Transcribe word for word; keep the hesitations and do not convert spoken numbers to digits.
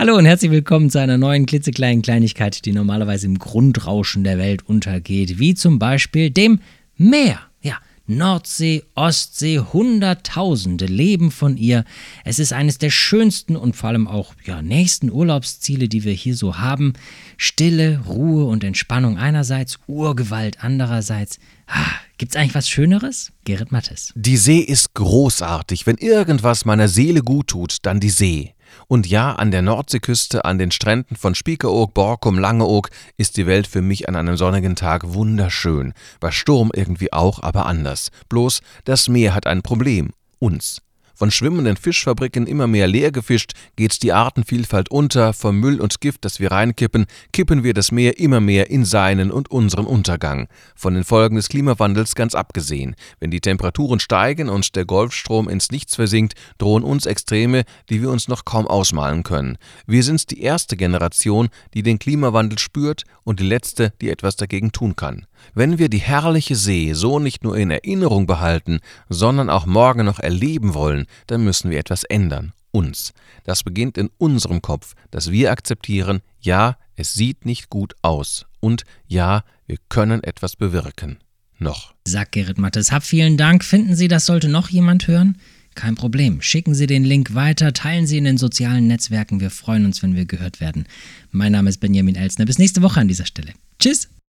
Hallo und herzlich willkommen zu einer neuen klitzekleinen Kleinigkeit, die normalerweise im Grundrauschen der Welt untergeht, wie zum Beispiel dem Meer. Ja, Nordsee, Ostsee, Hunderttausende leben von ihr. Es ist eines der schönsten und vor allem auch ja, nächsten Urlaubsziele, die wir hier so haben. Stille, Ruhe und Entspannung einerseits, Urgewalt andererseits. Ah, gibt's eigentlich was Schöneres? Gerrit Mattes. Die See ist großartig. Wenn irgendwas meiner Seele gut tut, dann die See. Und ja, an der Nordseeküste, an den Stränden von Spiekeroog, Borkum, Langeoog ist die Welt für mich an einem sonnigen Tag wunderschön. Bei Sturm irgendwie auch, aber anders. Bloß, das Meer hat ein Problem. Uns. Von schwimmenden Fischfabriken immer mehr leer gefischt, geht die Artenvielfalt unter, vom Müll und Gift, das wir reinkippen, kippen wir das Meer immer mehr in seinen und unseren Untergang. Von den Folgen des Klimawandels ganz abgesehen. Wenn die Temperaturen steigen und der Golfstrom ins Nichts versinkt, drohen uns Extreme, die wir uns noch kaum ausmalen können. Wir sind die erste Generation, die den Klimawandel spürt und die letzte, die etwas dagegen tun kann. Wenn wir die herrliche See so nicht nur in Erinnerung behalten, sondern auch morgen noch erleben wollen, dann müssen wir etwas ändern. Uns. Das beginnt in unserem Kopf, dass wir akzeptieren, ja, es sieht nicht gut aus und ja, wir können etwas bewirken. Noch. Sagt Gerrit Mattes. Hab vielen Dank. Finden Sie, das sollte noch jemand hören? Kein Problem. Schicken Sie den Link weiter, teilen Sie in den sozialen Netzwerken. Wir freuen uns, wenn wir gehört werden. Mein Name ist Benjamin Elsner. Bis nächste Woche an dieser Stelle. Tschüss.